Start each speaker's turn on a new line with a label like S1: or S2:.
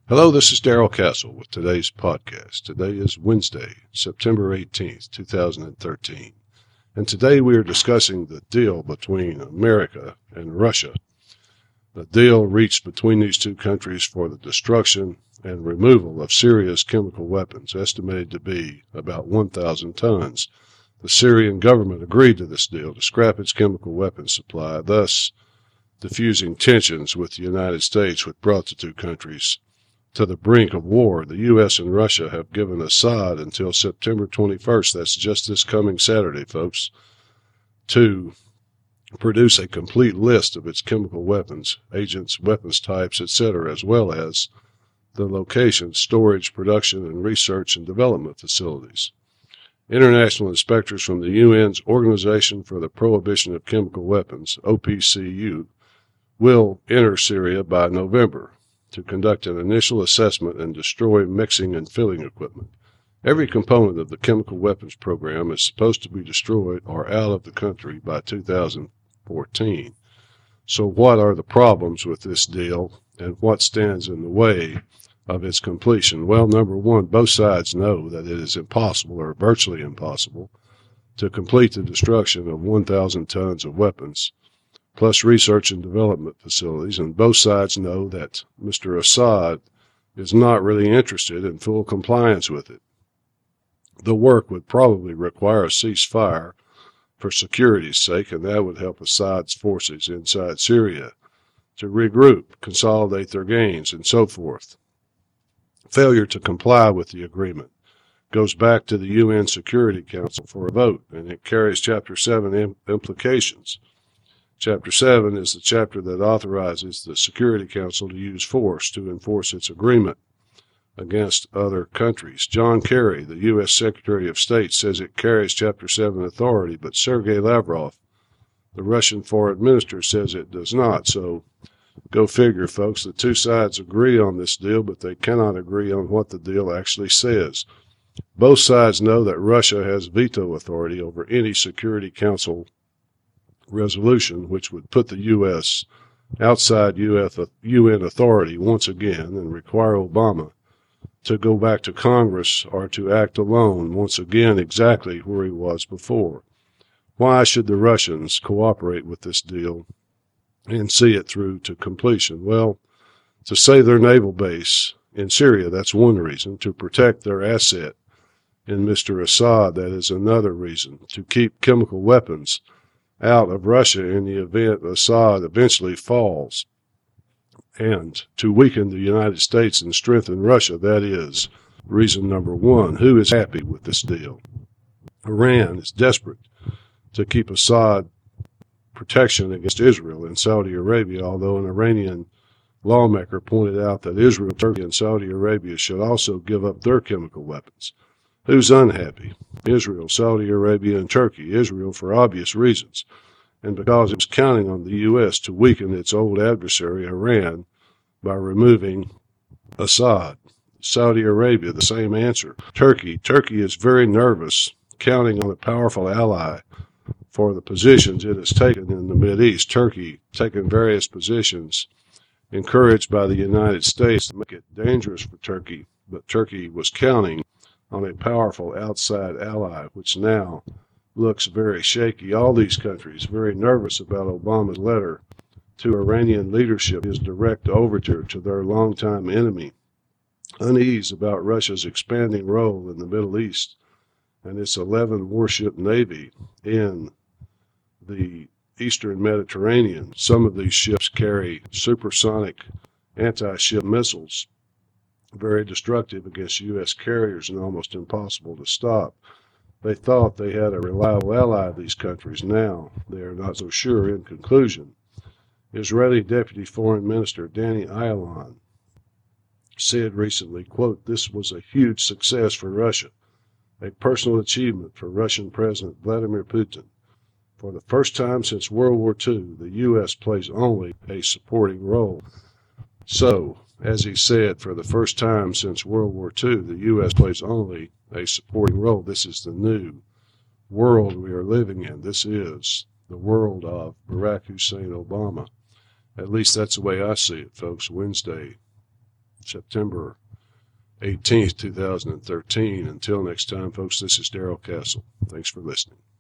S1: Hello, this is Darrell Castle with today's podcast. Today is Wednesday, September 18th, 2013. And today we are discussing the deal between America and Russia. The deal reached between these two countries for the destruction and removal of Syria's chemical weapons, estimated to be about 1,000 tons. The Syrian government agreed to this deal to scrap its chemical weapons supply, thus diffusing tensions with the United States, which brought the two countries to the brink of war. The U.S. and Russia have given Assad until September 21st, that's just this coming Saturday, folks, to produce a complete list of its chemical weapons, agents, weapons types, etc., as well as the location, storage, production, and research and development facilities. International inspectors from the UN's Organization for the Prohibition of Chemical Weapons, OPCW, will enter Syria by November to conduct an initial assessment and destroy mixing and filling equipment. Every component of the chemical weapons program is supposed to be destroyed or out of the country by 2014. So what are the problems with this deal, and what stands in the way of its completion? Well, number one, both sides know that it is impossible, or virtually impossible, to complete the destruction of 1,000 tons of weapons, plus research and development facilities, and both sides know that Mr. Assad is not really interested in full compliance with it. The work would probably require a ceasefire for security's sake, and that would help Assad's forces inside Syria to regroup, consolidate their gains, and so forth. Failure to comply with the agreement goes back to the UN Security Council for a vote, and it carries Chapter 7 implications. Chapter 7 is the chapter that authorizes the Security Council to use force to enforce its agreement against other countries. John Kerry, the U.S. Secretary of State, says it carries Chapter 7 authority, but Sergei Lavrov, the Russian foreign minister, says it does not. So go figure, folks. The two sides agree on this deal, but they cannot agree on what the deal actually says. Both sides know that Russia has veto authority over any Security Council resolution, which would put the U.S. outside UN authority once again and require Obama to go back to Congress or to act alone once again, exactly where he was before. Why should the Russians cooperate with this deal and see it through to completion? Well, to save their naval base in Syria, that's one reason. To protect their asset in Mr. Assad, that is another reason. To keep chemical weapons out of Russia in the event Assad eventually falls, and to weaken the United States and strengthen Russia. That is reason number one. Who is happy with this deal? Iran is desperate to keep Assad protection against Israel and Saudi Arabia, although an Iranian lawmaker pointed out that Israel, Turkey, and Saudi Arabia should also give up their chemical weapons. Who's unhappy? Israel, Saudi Arabia, and Turkey. Israel for obvious reasons, and because it was counting on the U.S. to weaken its old adversary, Iran, by removing Assad. Saudi Arabia, the same answer. Turkey is very nervous, counting on a powerful ally for the positions it has taken in the Mideast. Turkey taken various positions encouraged by the United States to make it dangerous for Turkey, but Turkey was counting on a powerful outside ally, which now looks very shaky. All these countries very nervous about Obama's letter to Iranian leadership, his direct overture to their longtime enemy, unease about Russia's expanding role in the Middle East and its 11 warship navy in the Eastern Mediterranean. Some of these ships carry supersonic anti-ship missiles, very destructive against U.S. carriers and almost impossible to stop. They thought they had a reliable ally of these countries. Now they are not so sure. In conclusion, Israeli Deputy Foreign Minister Danny Ayalon said recently, quote, "This was a huge success for Russia, a personal achievement for Russian President Vladimir Putin. For the first time since World War II, the U.S. plays only a supporting role." So, as he said, for the first time since World War II, the U.S. plays only a supporting role. This is the new world we are living in. This is the world of Barack Hussein Obama. At least that's the way I see it, folks. Wednesday, September 18th, 2013. Until next time, folks, this is Darrell Castle. Thanks for listening.